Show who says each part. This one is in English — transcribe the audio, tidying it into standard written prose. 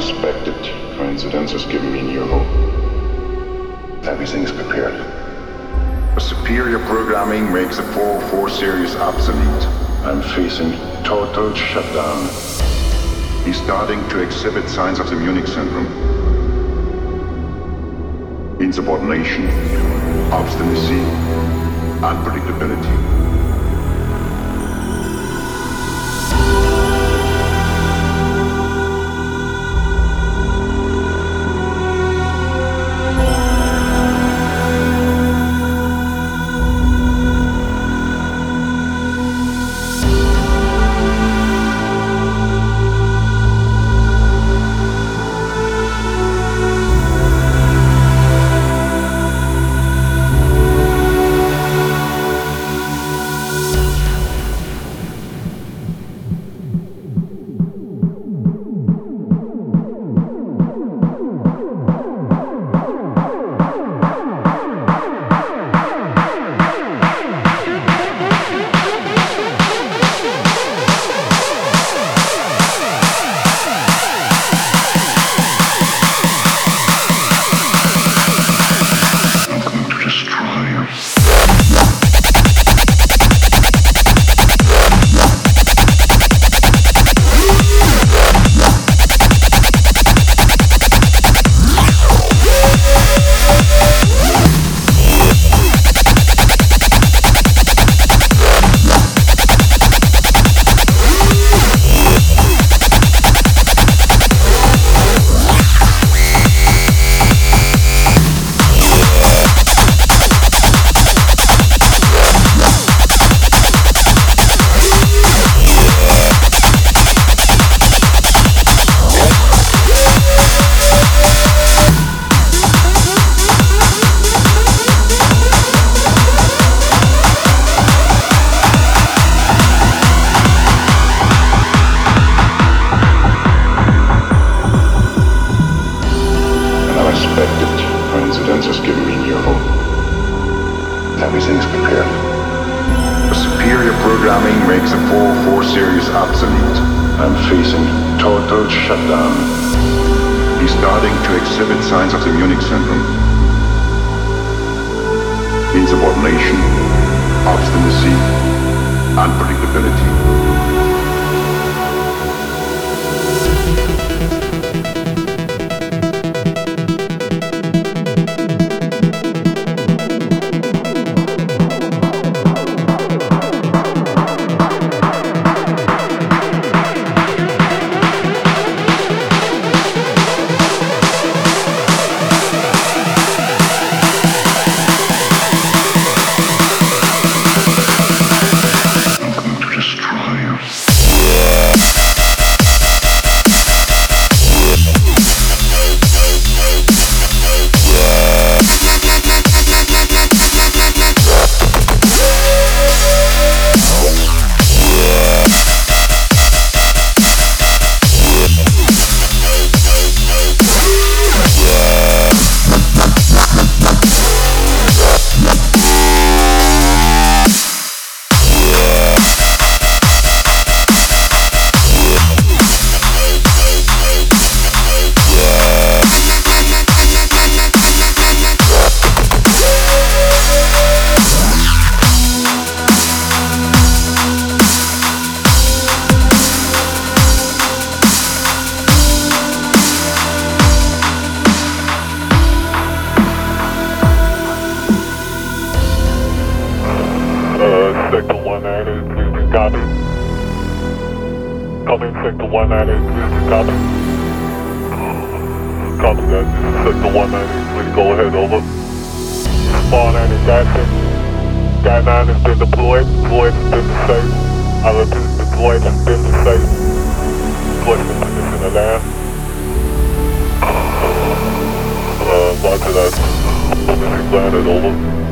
Speaker 1: unexpected coincidences give me new hope. Everything's prepared. A superior programming makes the 404 series obsolete. I'm facing total shutdown. He's starting to exhibit signs of the Munich syndrome. Insubordination, obstinacy, unpredictability. Coincidences give me new hope. Everything's prepared. A superior programming makes the 404 series obsolete. I'm facing total shutdown. He's starting to exhibit signs of the Munich syndrome. Insubordination, obstinacy, unpredictability.
Speaker 2: Sector 190, please copy. Coming Sector 190, please copy. Copy that, this is Sector 190, please go ahead, over. Spawn and Gatson. Gat 9 has been deployed has been safe. I repeat, deployed has been safe. Deployed in position of land. Roger that, position landed, over.